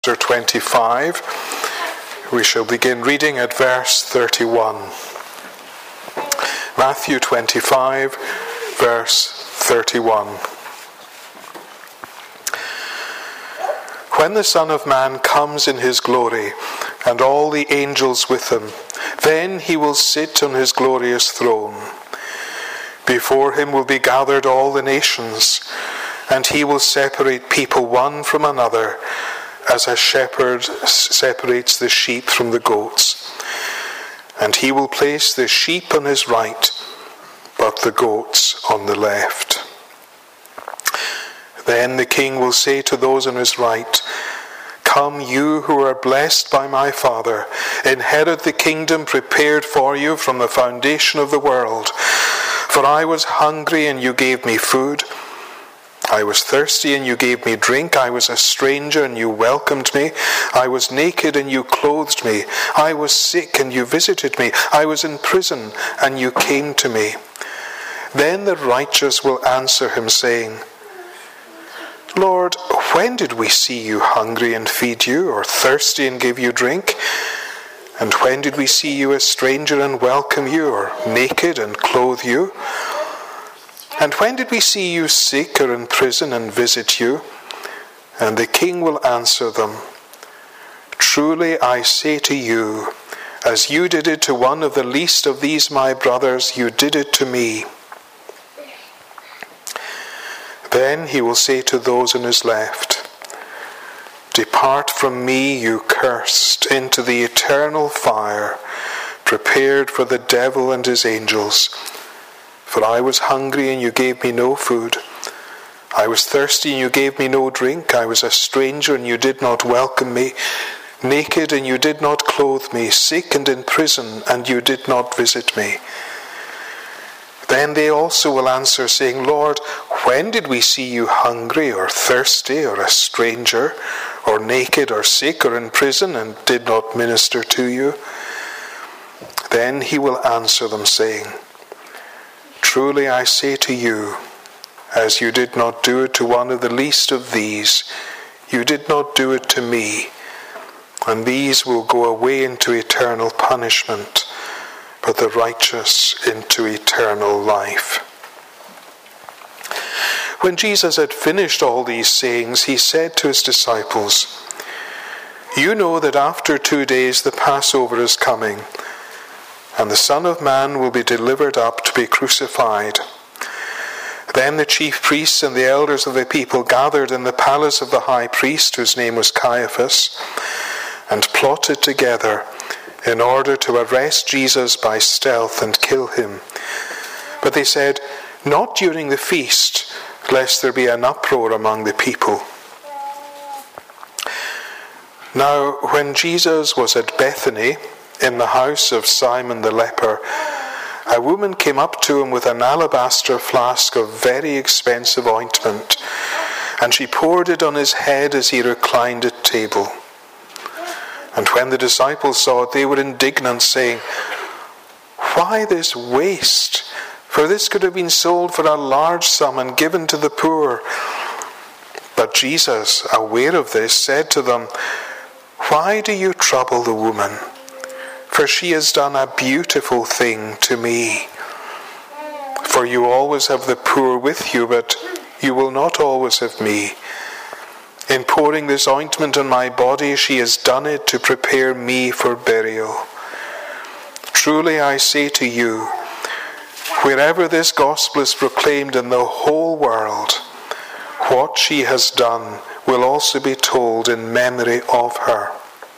Chapter 25. We shall begin reading at verse 31. Matthew 25, verse 31. When the Son of Man comes in his glory, and all the angels with him, then he will sit on his glorious throne. Before him will be gathered all the nations, and he will separate people one from another, as a shepherd separates the sheep from the goats. And he will place the sheep on his right, but the goats on the left. Then the king will say to those on his right, "Come, you who are blessed by my Father, inherit the kingdom prepared for you from the foundation of the world. For I was hungry, and you gave me food. I was thirsty, and you gave me drink. I was a stranger, and you welcomed me. I was naked, and you clothed me. I was sick, and you visited me. I was in prison, and you came to me." Then the righteous will answer him, saying, "Lord, when did we see you hungry and feed you, or thirsty and give you drink? And when did we see you a stranger and welcome you, or naked and clothe you? And when did we see you sick or in prison and visit you?" And the king will answer them, "Truly I say to you, as you did it to one of the least of these my brothers, you did it to me." Then he will say to those on his left, "Depart from me, you cursed, into the eternal fire, prepared for the devil and his angels. For I was hungry, and you gave me no food. I was thirsty, and you gave me no drink. I was a stranger, and you did not welcome me. Naked, and you did not clothe me. Sick and in prison, and you did not visit me." Then they also will answer, saying, "Lord, when did we see you hungry, or thirsty, or a stranger, or naked, or sick, or in prison, and did not minister to you?" Then he will answer them, saying, "Truly I say to you, as you did not do it to one of the least of these, you did not do it to me. And these will go away into eternal punishment, but the righteous into eternal life." When Jesus had finished all these sayings, he said to his disciples, "You know that after 2 days the Passover is coming, and the Son of Man will be delivered up to be crucified." Then the chief priests and the elders of the people gathered in the palace of the high priest, whose name was Caiaphas, and plotted together in order to arrest Jesus by stealth and kill him. But they said, "Not during the feast, lest there be an uproar among the people." Now, when Jesus was at Bethany, in the house of Simon the leper, a woman came up to him with an alabaster flask of very expensive ointment, and she poured it on his head as he reclined at table. And when the disciples saw it, they were indignant, saying, "Why this waste? For this could have been sold for a large sum and given to the poor." But Jesus, aware of this, said to them, "Why do you trouble the woman? For she has done a beautiful thing to me. For you always have the poor with you, but you will not always have me. In pouring this ointment on my body, she has done it to prepare me for burial. Truly I say to you, wherever this gospel is proclaimed in the whole world, what she has done will also be told in memory of her."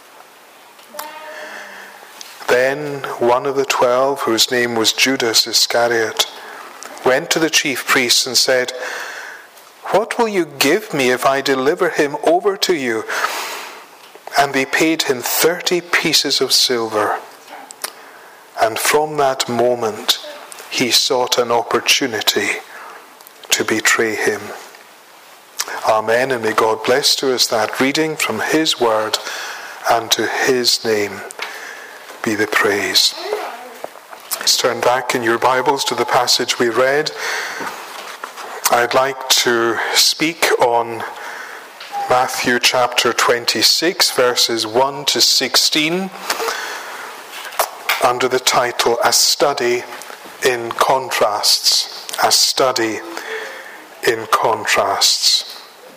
Then one of the 12, whose name was Judas Iscariot, went to the chief priests and said, "What will you give me if I deliver him over to you?" And they paid him 30 pieces of silver. And from that moment he sought an opportunity to betray him. Amen, and may God bless to us that reading from his word, and to his name be the praise. Let's turn back in your Bibles to the passage we read. I'd like to speak on Matthew chapter 26, verses 1 to 16, under the title, A Study in Contrasts. A Study in Contrasts.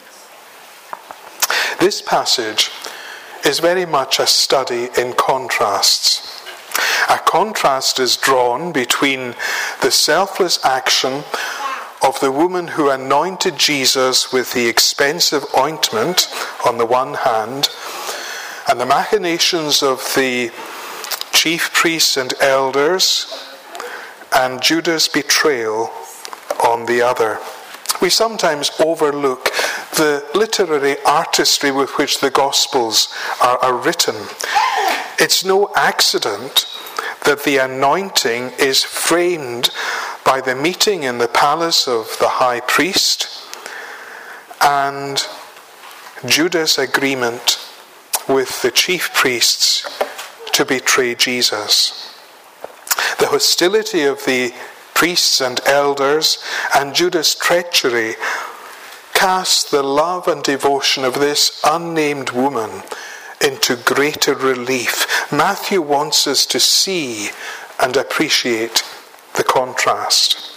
This passage is very much a study in contrasts. A contrast is drawn between the selfless action of the woman who anointed Jesus with the expensive ointment on the one hand, and the machinations of the chief priests and elders, and Judas' betrayal on the other. We sometimes overlook the literary artistry with which the Gospels are written. It's no accident that the anointing is framed by the meeting in the palace of the high priest and Judas' agreement with the chief priests to betray Jesus. The hostility of the priests and elders and Judas' treachery cast the love and devotion of this unnamed woman into greater relief. Matthew wants us to see and appreciate the contrast.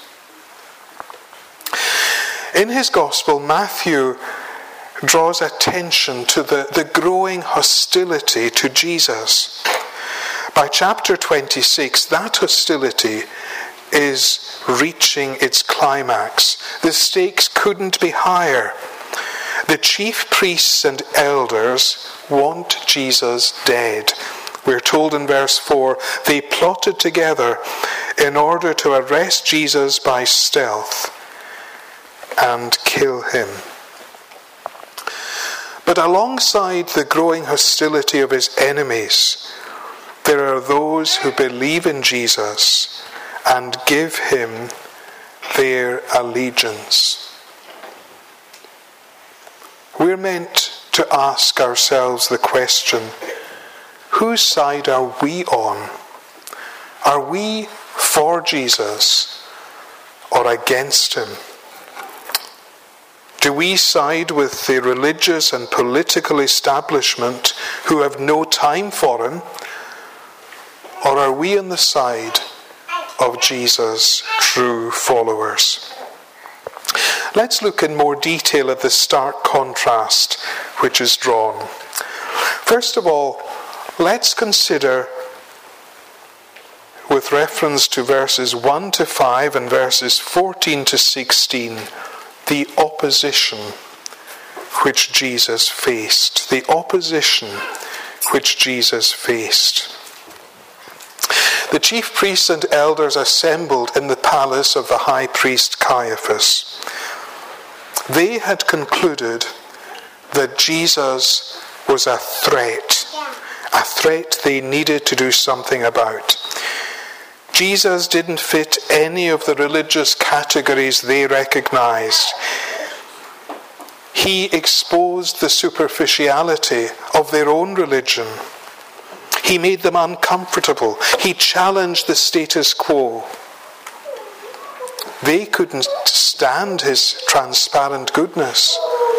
In his gospel, Matthew draws attention to the growing hostility to Jesus. By chapter 26, that hostility is reaching its climax. The stakes couldn't be higher. The chief priests and elders want Jesus dead. We're told in verse 4, they plotted together in order to arrest Jesus by stealth and kill him. But alongside the growing hostility of his enemies, there are those who believe in Jesus and give him their allegiance. We're meant to ask ourselves the question, whose side are we on? Are we for Jesus or against him? Do we side with the religious and political establishment who have no time for him? Or are we on the side of Jesus' true followers? Let's look in more detail at the stark contrast which is drawn. First of all, let's consider, with reference to verses 1 to 5 and verses 14 to 16, the opposition which Jesus faced. The opposition which Jesus faced. The chief priests and elders assembled in the palace of the high priest Caiaphas. They had concluded that Jesus was a threat they needed to do something about. Jesus didn't fit any of the religious categories they recognized. He exposed the superficiality of their own religion. He made them uncomfortable. He challenged the status quo. They couldn't stand his transparent goodness.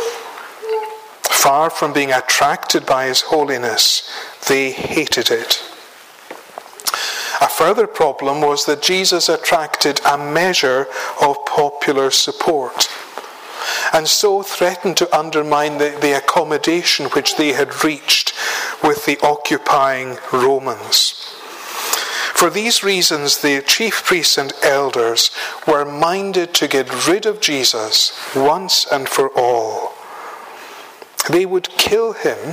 Far from being attracted by his holiness, they hated it. A further problem was that Jesus attracted a measure of popular support, and so threatened to undermine the accommodation which they had reached with the occupying Romans. For these reasons, the chief priests and elders were minded to get rid of Jesus once and for all. They would kill him,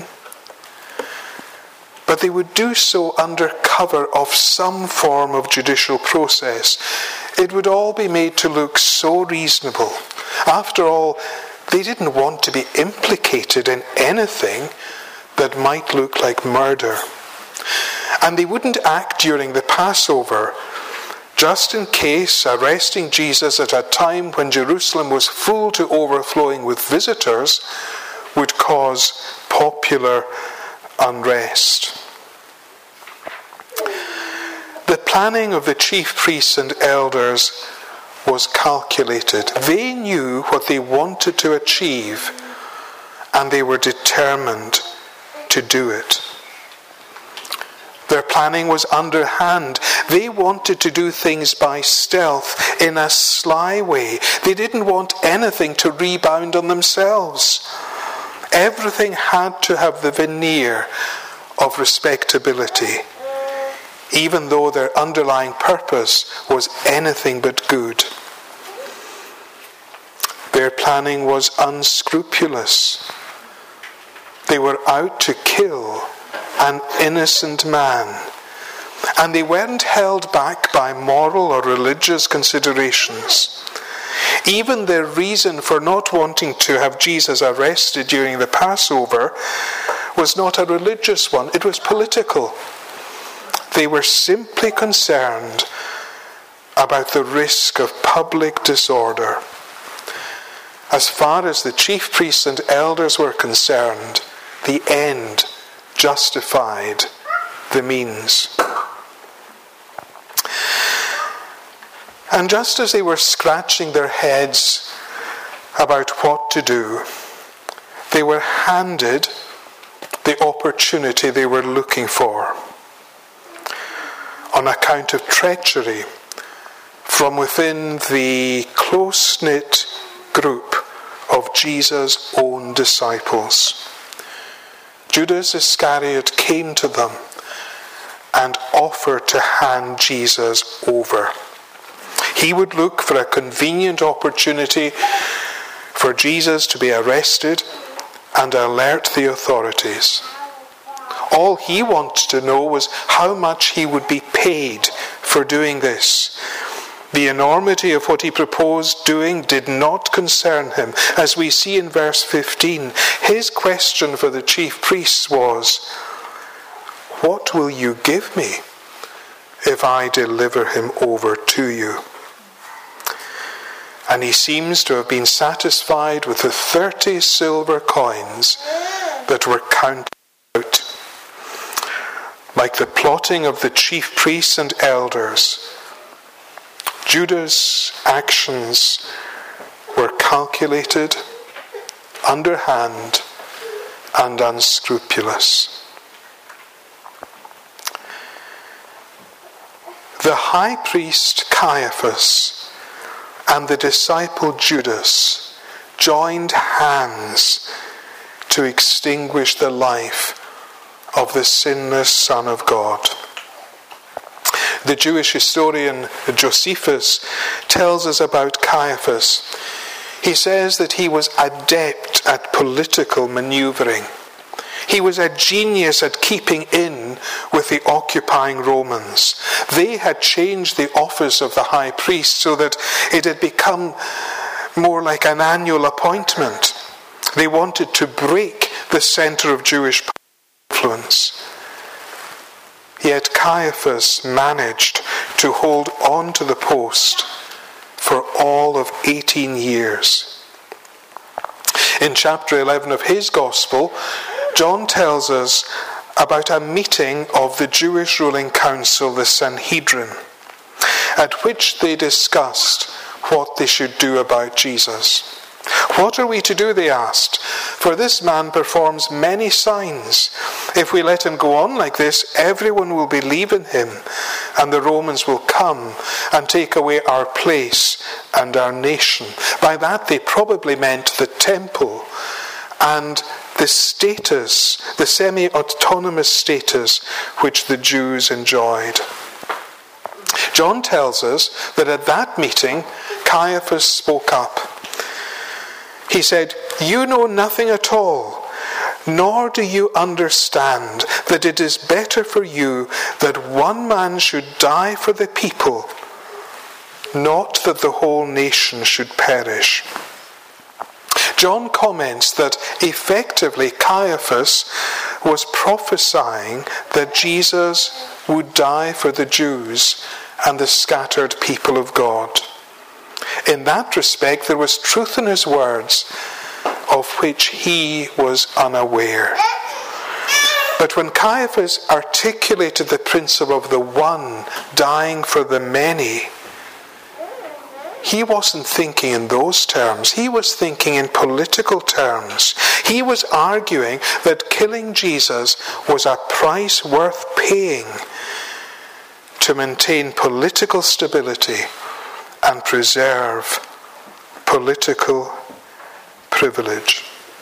but they would do so under cover of some form of judicial process. It would all be made to look so reasonable. After all, they didn't want to be implicated in anything that might look like murder. And they wouldn't act during the Passover, just in case arresting Jesus at a time when Jerusalem was full to overflowing with visitors would cause popular unrest. The planning of the chief priests and elders was calculated. They knew what they wanted to achieve, and they were determined to do it. Their planning was underhand. They wanted to do things by stealth, in a sly way. They didn't want anything to rebound on themselves. Everything had to have the veneer of respectability, even though their underlying purpose was anything but good. Their planning was unscrupulous. They were out to kill an innocent man, and they weren't held back by moral or religious considerations. Even their reason for not wanting to have Jesus arrested during the Passover was not a religious one, it was political. They were simply concerned about the risk of public disorder. As far as the chief priests and elders were concerned, the end justified the means. And just as they were scratching their heads about what to do, they were handed the opportunity they were looking for. On account of treachery from within the close-knit group of Jesus' own disciples, Judas Iscariot came to them and offered to hand Jesus over. He would look for a convenient opportunity for Jesus to be arrested and alert the authorities. All he wanted to know was how much he would be paid for doing this. The enormity of what he proposed doing did not concern him. As we see in verse 15, his question for the chief priests was, "What will you give me if I deliver him over to you?" And he seems to have been satisfied with the 30 silver coins that were counted out. Like the plotting of the chief priests and elders, Judas' actions were calculated, underhand, and unscrupulous. The high priest Caiaphas and the disciple Judas joined hands to extinguish the life of the sinless Son of God. The Jewish historian Josephus tells us about Caiaphas. He says that he was adept at political maneuvering. He was a genius at keeping in with the occupying Romans. They had changed the office of the high priest so that it had become more like an annual appointment. They wanted to break the center of Jewish influence. Yet Caiaphas managed to hold on to the post for all of 18 years. In chapter 11 of his Gospel, John tells us about a meeting of the Jewish ruling council, the Sanhedrin, at which they discussed what they should do about Jesus. "What are we to do?" they asked. "For this man performs many signs. If we let him go on like this, everyone will believe in him, and the Romans will come and take away our place and our nation." By that they probably meant the temple and the status, the semi-autonomous status which the Jews enjoyed. John tells us that at that meeting, Caiaphas spoke up. He said, "You know nothing at all, nor do you understand that it is better for you that one man should die for the people, not that the whole nation should perish." John comments that effectively Caiaphas was prophesying that Jesus would die for the Jews and the scattered people of God. In that respect, there was truth in his words of which he was unaware. But when Caiaphas articulated the principle of the one dying for the many, he wasn't thinking in those terms. He was thinking in political terms. He was arguing that killing Jesus was a price worth paying to maintain political stability and preserve political privilege.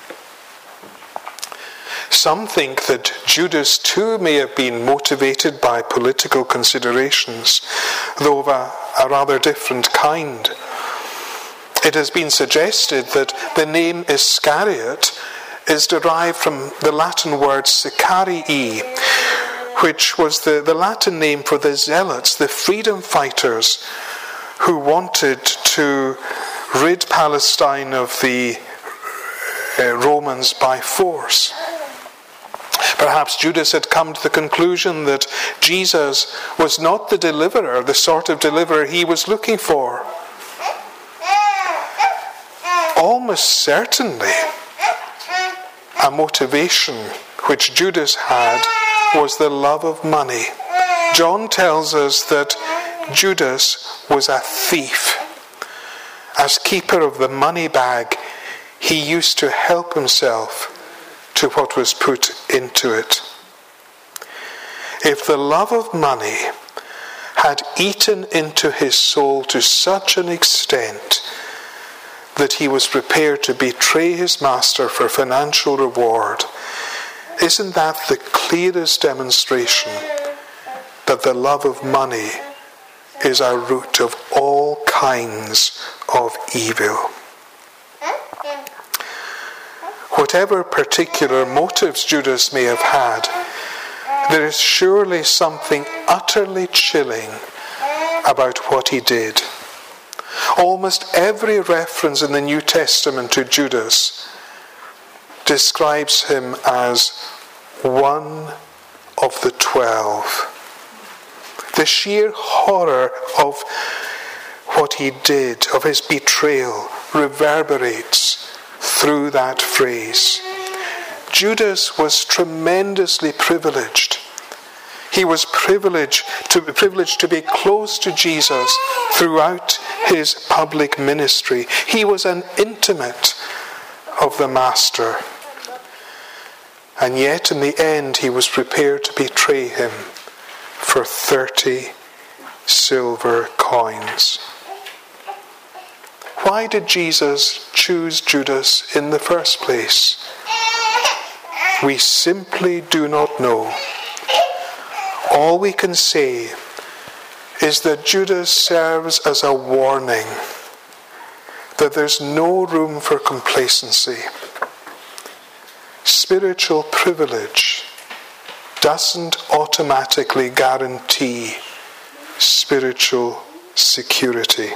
Some think that Judas too may have been motivated by political considerations, though of a rather different kind. It has been suggested that the name Iscariot is derived from the Latin word sicarii, which was the Latin name for the zealots, the freedom fighters who wanted to rid Palestine of the Romans by force. Perhaps Judas had come to the conclusion that Jesus was not the deliverer, the sort of deliverer he was looking for. Almost certainly, a motivation which Judas had was the love of money. John tells us that Judas was a thief. As keeper of the money bag, he used to help himself to what was put into it. If the love of money had eaten into his soul to such an extent that he was prepared to betray his master for financial reward, isn't that the clearest demonstration that the love of money is a root of all kinds of evil? Whatever particular motives Judas may have had, there is surely something utterly chilling about what he did. Almost every reference in the New Testament to Judas describes him as one of the 12. The sheer horror of what he did, of his betrayal, reverberates through that phrase. Judas was tremendously privileged. He was privileged to be close to Jesus throughout his public ministry. He was an intimate of the Master. And yet in the end he was prepared to betray him for 30 silver coins. Why did Jesus choose Judas in the first place? We simply do not know. All we can say is that Judas serves as a warning that there's no room for complacency. Spiritual privilege doesn't automatically guarantee spiritual security.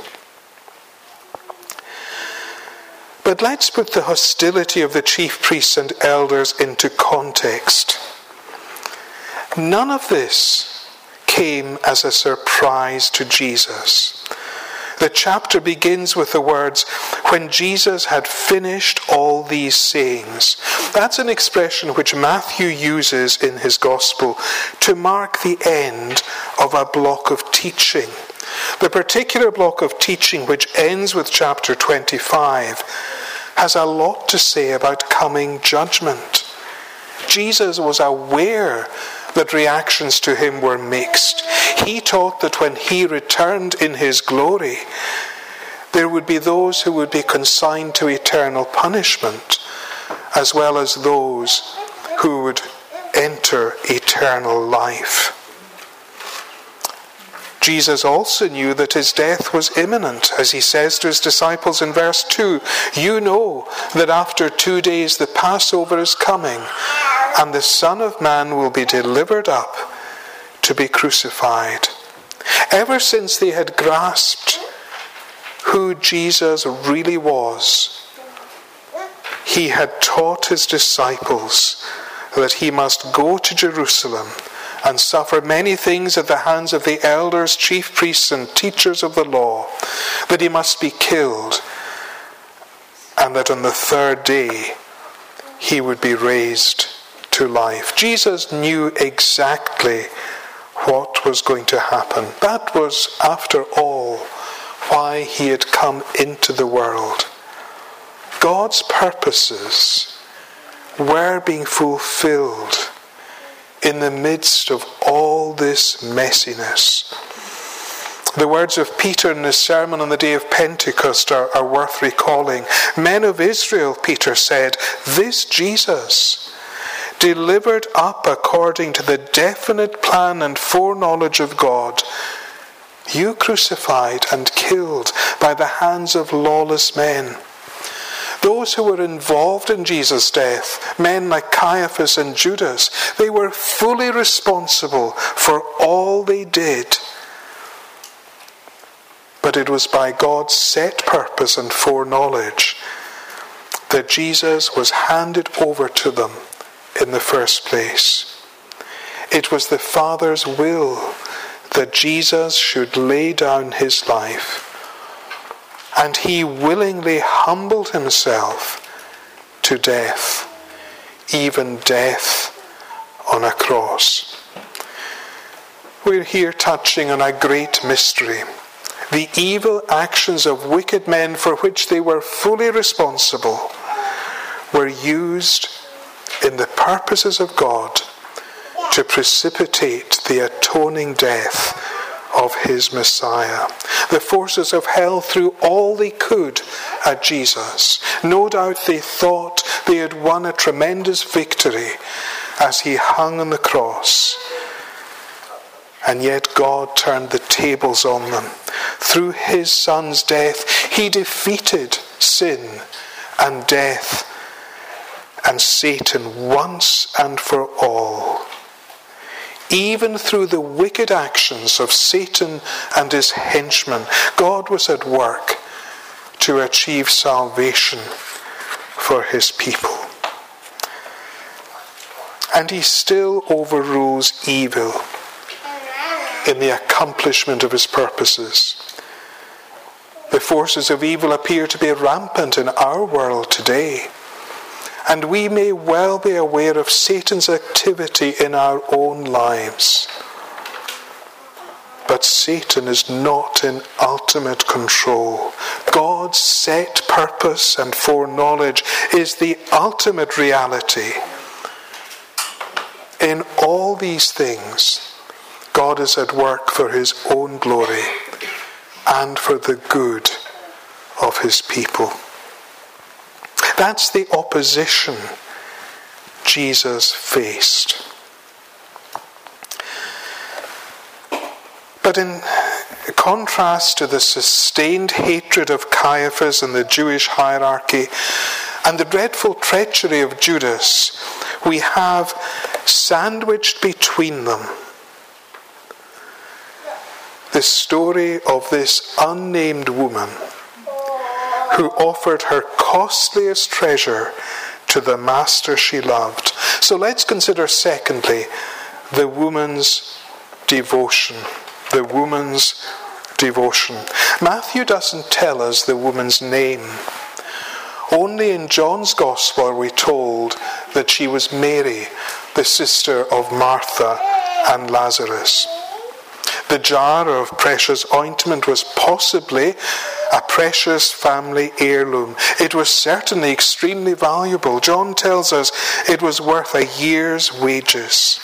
But let's put the hostility of the chief priests and elders into context. None of this came as a surprise to Jesus. The chapter begins with the words, "When Jesus had finished all these sayings." That's an expression which Matthew uses in his gospel to mark the end of a block of teaching. The particular block of teaching which ends with chapter 25 has a lot to say about coming judgment. Jesus was aware that reactions to him were mixed. He taught that when he returned in his glory, there would be those who would be consigned to eternal punishment, as well as those who would enter eternal life. Jesus also knew that his death was imminent, as he says to his disciples in verse 2, "You know that after 2 days the Passover is coming, and the Son of Man will be delivered up to be crucified." Ever since they had grasped who Jesus really was, he had taught his disciples that he must go to Jerusalem and suffer many things at the hands of the elders, chief priests, and teachers of the law, that he must be killed, and that on the third day he would be raised to life. Jesus knew exactly what was going to happen. That was, after all, why he had come into the world. God's purposes were being fulfilled in the midst of all this messiness. The words of Peter in his sermon on the day of Pentecost are worth recalling. Men of Israel, Peter said, this Jesus, delivered up according to the definite plan and foreknowledge of God, you crucified and killed by the hands of lawless men. Those who were involved in Jesus' death, men like Caiaphas and Judas, they were fully responsible for all they did. But it was by God's set purpose and foreknowledge that Jesus was handed over to them in the first place. It was the Father's will that Jesus should lay down his life, and he willingly humbled himself to death, even death on a cross. We're here touching on a great mystery. The evil actions of wicked men for which they were fully responsible were used in the purposes of God to precipitate the atoning death of his Messiah. The forces of hell threw all they could at Jesus. No doubt they thought they had won a tremendous victory as he hung on the cross. And yet God turned the tables on them. Through his Son's death, he defeated sin and death and Satan once and for all. Even through the wicked actions of Satan and his henchmen, God was at work to achieve salvation for his people. And he still overrules evil in the accomplishment of his purposes. The forces of evil appear to be rampant in our world today, and we may well be aware of Satan's activity in our own lives. But Satan is not in ultimate control. God's set purpose and foreknowledge is the ultimate reality. In all these things, God is at work for his own glory and for the good of his people. That's the opposition Jesus faced. But in contrast to the sustained hatred of Caiaphas and the Jewish hierarchy and the dreadful treachery of Judas, we have sandwiched between them the story of this unnamed woman who offered her costliest treasure to the master she loved. So let's consider secondly the woman's devotion. The woman's devotion. Matthew doesn't tell us the woman's name. Only in John's Gospel are we told that she was Mary, the sister of Martha and Lazarus. The jar of precious ointment was possibly a precious family heirloom. It was certainly extremely valuable. John tells us it was worth a year's wages.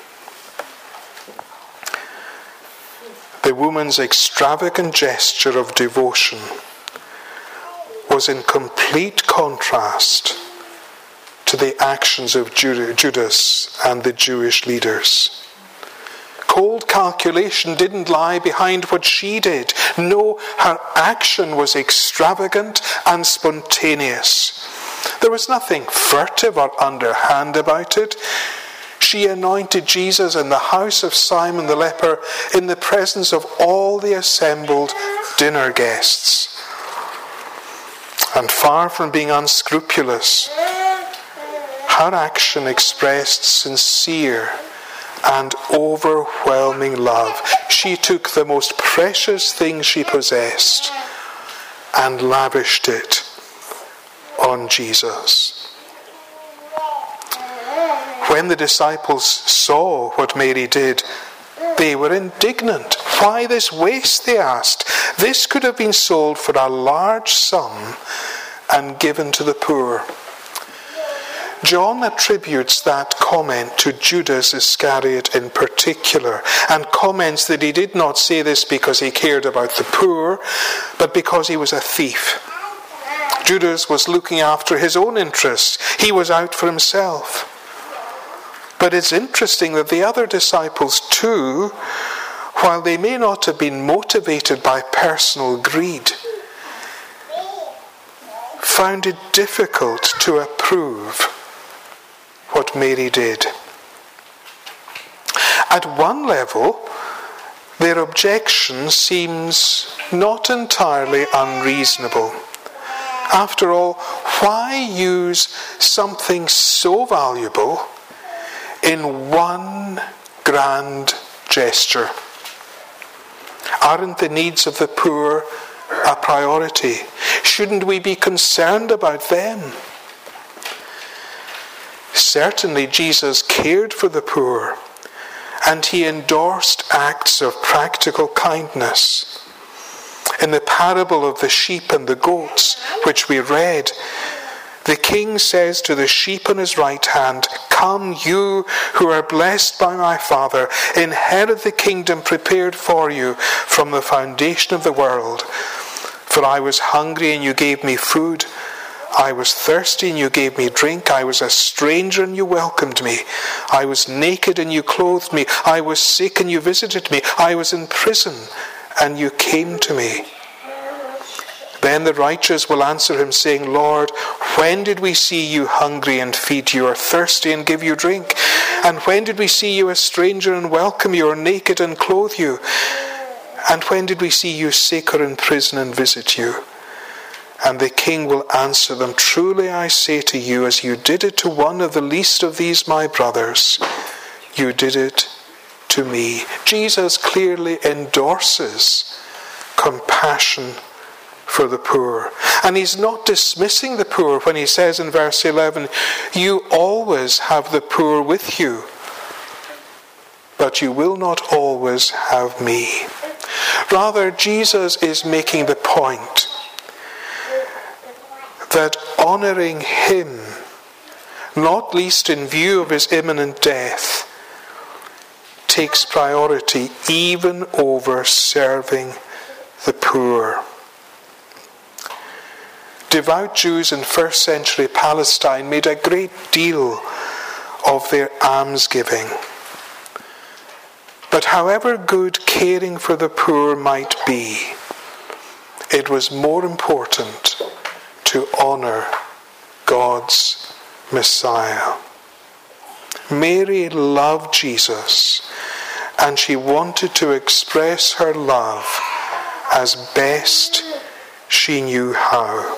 The woman's extravagant gesture of devotion was in complete contrast to the actions of Judas and the Jewish leaders. Cold calculation didn't lie behind what she did. No, her action was extravagant and spontaneous. There was nothing furtive or underhand about it. She anointed Jesus in the house of Simon the leper in the presence of all the assembled dinner guests. And far from being unscrupulous, her action expressed sincere and overwhelming love. She took the most precious thing she possessed and lavished it on Jesus. When the disciples saw what Mary did, They were indignant. Why this waste, they asked. This could have been sold for a large sum and given to the poor. John attributes that comment to Judas Iscariot in particular, and comments that he did not say this because he cared about the poor, but because he was a thief. Judas was looking after his own interests. He was out for himself. But it's interesting that the other disciples too, while they may not have been motivated by personal greed, found it difficult to approve what Mary did. At one level, their objection seems not entirely unreasonable. After all, why use something so valuable in one grand gesture? Aren't the needs of the poor a priority? Shouldn't we be concerned about them? Certainly Jesus cared for the poor, and he endorsed acts of practical kindness. In the parable of the sheep and the goats, which we read, the king says to the sheep on his right hand, "Come, you who are blessed by my Father, inherit the kingdom prepared for you from the foundation of the world. For I was hungry and you gave me food. I was thirsty and you gave me drink. I was a stranger and you welcomed me. I was naked and you clothed me. I was sick and you visited me. I was in prison and you came to me." Then the righteous will answer him, saying, "Lord, when did we see you hungry and feed you, or thirsty and give you drink? And when did we see you a stranger and welcome you, or naked and clothe you? And when did we see you sick or in prison and visit you?" And the king will answer them, "Truly I say to you, as you did it to one of the least of these my brothers, you did it to me." Jesus clearly endorses compassion for the poor. And he's not dismissing the poor when he says in verse 11, "You always have the poor with you, but you will not always have me." Rather, Jesus is making the point that honouring him, not least in view of his imminent death, takes priority even over serving the poor. Devout Jews in first century Palestine made a great deal of their almsgiving. But however good caring for the poor might be, it was more important to honour God's Messiah. Mary loved Jesus, and she wanted to express her love as best she knew how.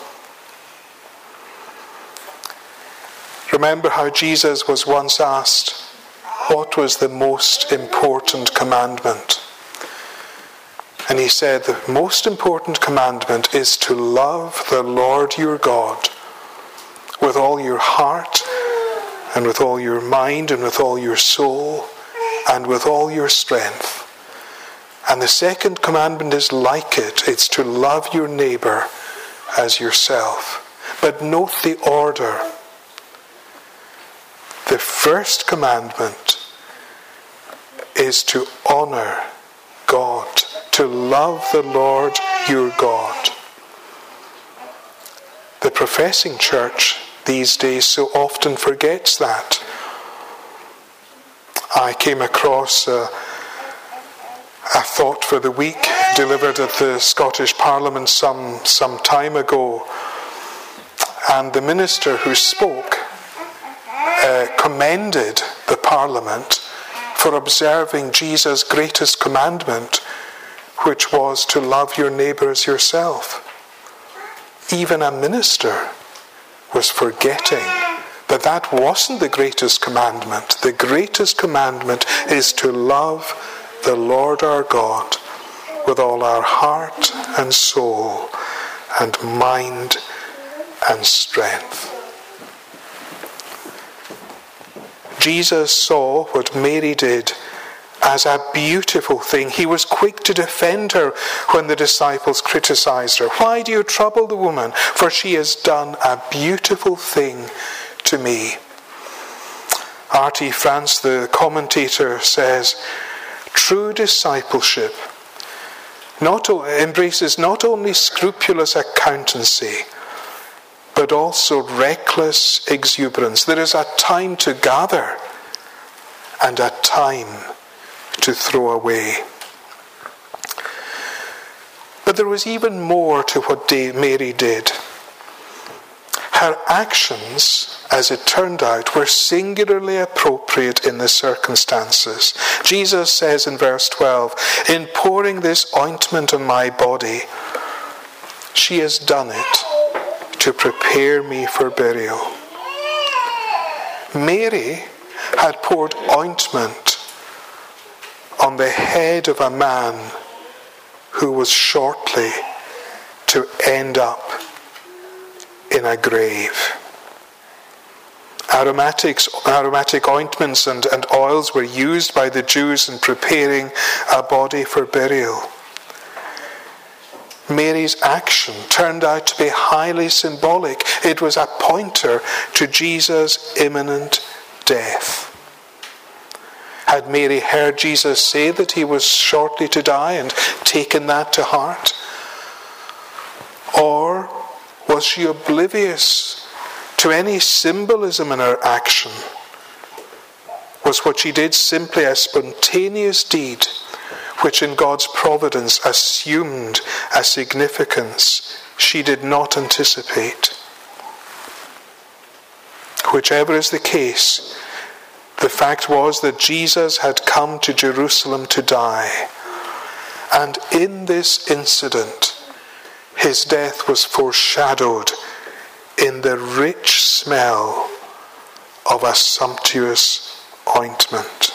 Remember how Jesus was once asked, what was the most important commandment? And he said, the most important commandment is to love the Lord your God with all your heart and with all your mind and with all your soul and with all your strength. And the second commandment is like it. It's to love your neighbour as yourself. But note the order. The first commandment is to honour God, to love the Lord your God. The professing church these days so often forgets that. I came across a thought for the week delivered at the Scottish Parliament some time ago, and the minister who spoke commended the Parliament for observing Jesus' greatest commandment, which was to love your neighbour as yourself. Even a minister was forgetting that that wasn't the greatest commandment. The greatest commandment is to love the Lord our God with all our heart and soul and mind and strength. Jesus saw what Mary did as a beautiful thing. He was quick to defend her when the disciples criticized her. "Why do you trouble the woman? For she has done a beautiful thing to me." R.T. France, the commentator, says, "True discipleship embraces not only scrupulous accountancy, but also reckless exuberance. There is a time to gather and a time to throw away." But there was even more to what Mary did. Her actions, as it turned out, were singularly appropriate in the circumstances. Jesus says in verse 12, "In pouring this ointment on my body, she has done it to prepare me for burial." Mary had poured ointment on the head of a man who was shortly to end up in a grave. Aromatic ointments and oils were used by the Jews in preparing a body for burial. Mary's action turned out to be highly symbolic. It was a pointer to Jesus' imminent death. Had Mary heard Jesus say that he was shortly to die and taken that to heart? Or was she oblivious to any symbolism in her action? Was what she did simply a spontaneous deed which in God's providence assumed a significance she did not anticipate? Whichever is the case, the fact was that Jesus had come to Jerusalem to die. And in this incident, his death was foreshadowed in the rich smell of a sumptuous ointment.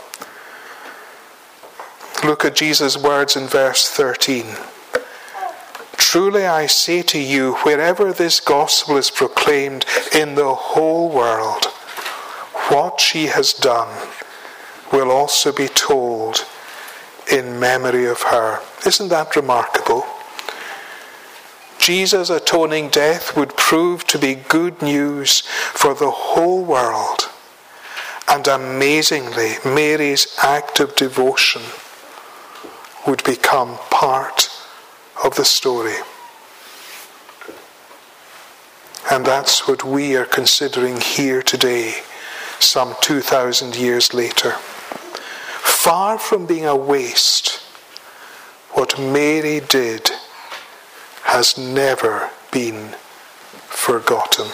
Look at Jesus' words in verse 13. "Truly I say to you, wherever this gospel is proclaimed in the whole world, what she has done will also be told in memory of her." Isn't that remarkable? Jesus' atoning death would prove to be good news for the whole world. And amazingly, Mary's act of devotion would become part of the story. And that's what we are considering here today, some 2,000 years later. Far from being a waste, what Mary did has never been forgotten.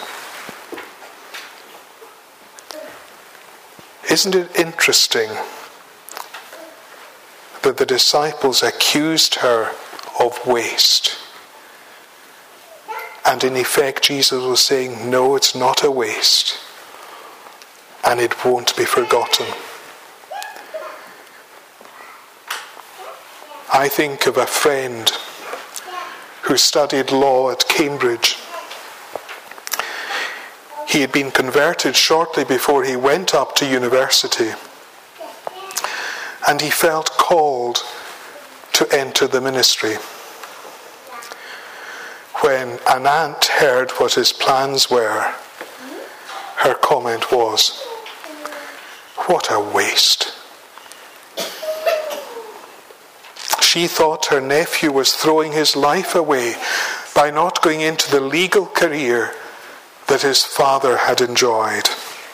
Isn't it interesting that the disciples accused her of waste? And in effect, Jesus was saying, no, it's not a waste, and it won't be forgotten. I think of a friend who studied law at Cambridge. He had been converted shortly before he went up to university, and he felt called to enter the ministry. When an aunt heard what his plans were, her comment was, "What a waste." She thought her nephew was throwing his life away by not going into the legal career that his father had enjoyed.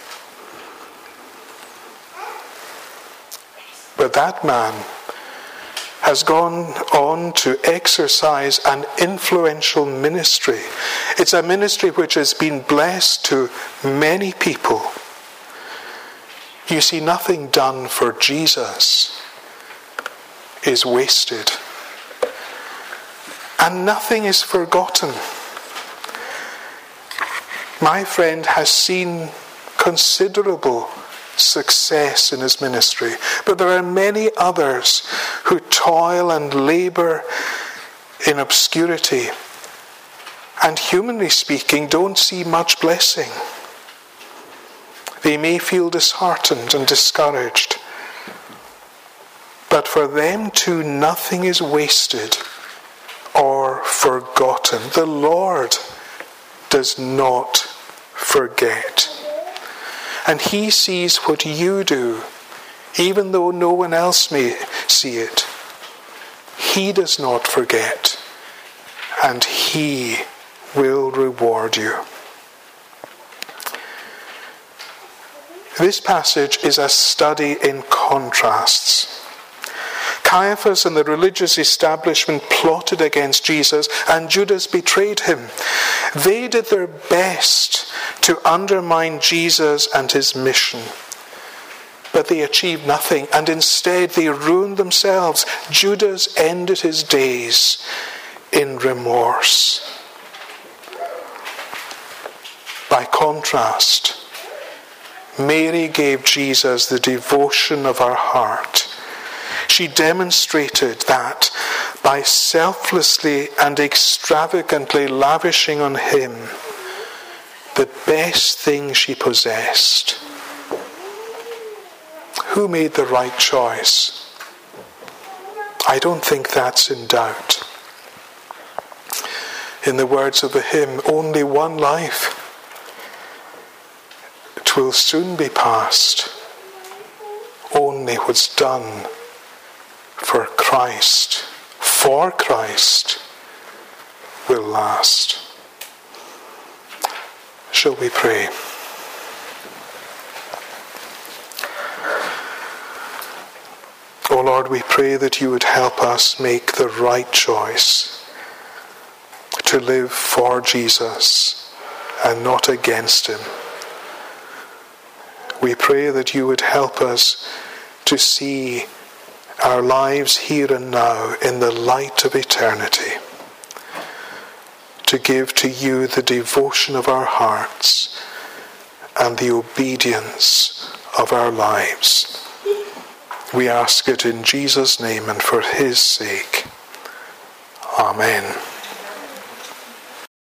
But that man has gone on to exercise an influential ministry. It's a ministry which has been blessed to many people. You see, nothing done for Jesus is wasted, and nothing is forgotten. My friend has seen considerable success in his ministry, but there are many others who toil and labour in obscurity, and humanly speaking, don't see much blessing. They may feel disheartened and discouraged. But for them too nothing is wasted or forgotten. The Lord does not forget. And he sees what you do, even though no one else may see it. He does not forget, and he will reward you. This passage is a study in contrasts. Caiaphas and the religious establishment plotted against Jesus, and Judas betrayed him. They did their best to undermine Jesus and his mission. But they achieved nothing, and instead they ruined themselves. Judas ended his days in remorse. By contrast, Mary gave Jesus the devotion of her heart. She demonstrated that by selflessly and extravagantly lavishing on him the best thing she possessed. Who made the right choice? I don't think that's in doubt. In the words of the hymn, only one life. 'Twill soon be past. Only what's done for Christ will last. Shall we pray? O Lord, we pray that you would help us make the right choice to live for Jesus and not against him. We pray that you would help us to see our lives here and now in the light of eternity, to give to you the devotion of our hearts and the obedience of our lives. We ask it in Jesus' name and for his sake. Amen.